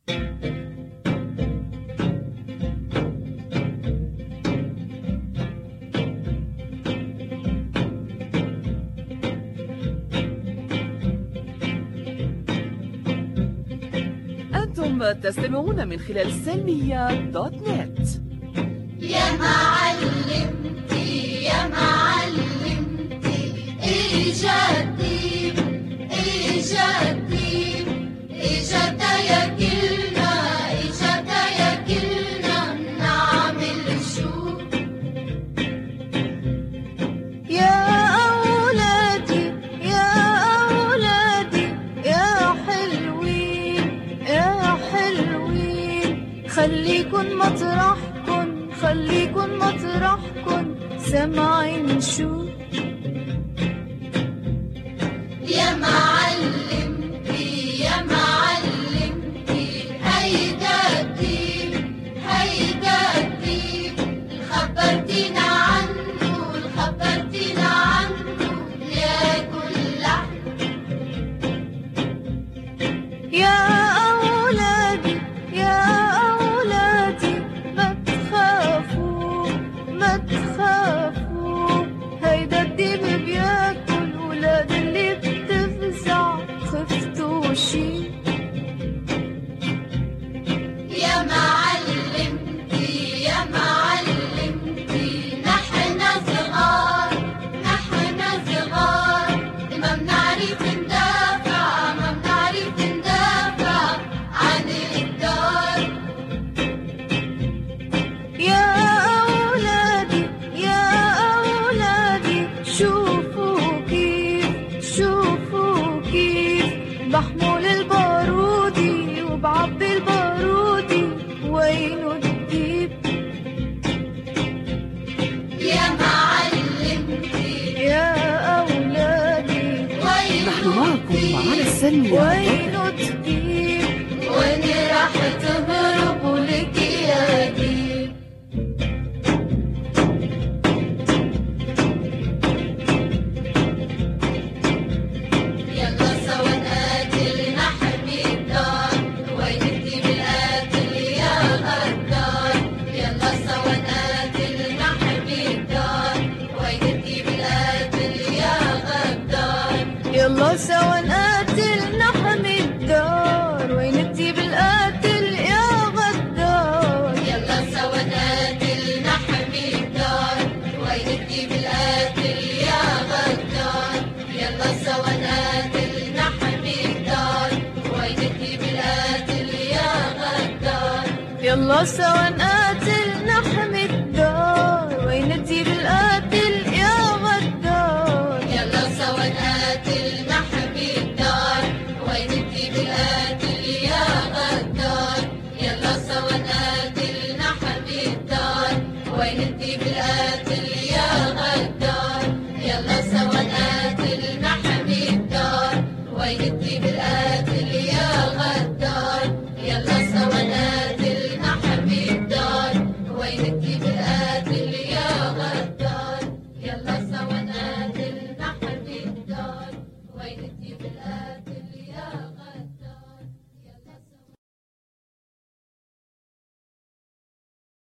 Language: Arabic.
أنتم تستمعون من خلال سلمية.net. يا معلمتي يا معلمتي إجادي إجادي إجادة يا كلنا إجادة يا كلنا نعمل شو يا أولادي يا أولادي يا حلوين يا حلوين خليكن مطرحكن خليكن مطرحكن سامعين شو يا معلمتي يا معلمتي هيدا الدين هيدا الدين خبرتينا عنه خبرتينا عنه لياكل لحم يا أولادي يا أولادي ما تخافوا ما تخافوا هيدا الديب بياكل ولاد اللي بتفزع خفتوا شي يا معلمتي يا معلمتي نحن صغار ما بنعرف ندافع ما بنعرف ندافع عن الدار يا أولادي يا أولادي شوفوا كيف بحمل البارودي وبعبي البارودي وينو الديب يا معلمتي يا أولادي نحن معكم على السلمية. وينو الديب وين راح تهربوا لك يا ديب يلا سوا نقاتل نحمي الدار وين الديب القاتل يا غدار يلا سوا نقاتل نحمي الدار وين الديب القاتل يا غدار يلا سوا نقاتل نحمي الدار وين الديب القاتل يا غدار يلا سوا نقاتل نحمي الدار وين الديب القاتل يا غدار يلا سوا نقاتل نحمي الدار وين الديب القاتل يا غدار يلا سوا نقاتل نحمي الدار وين الديب القاتل يا غدار يلا سوا نقاتل نحمي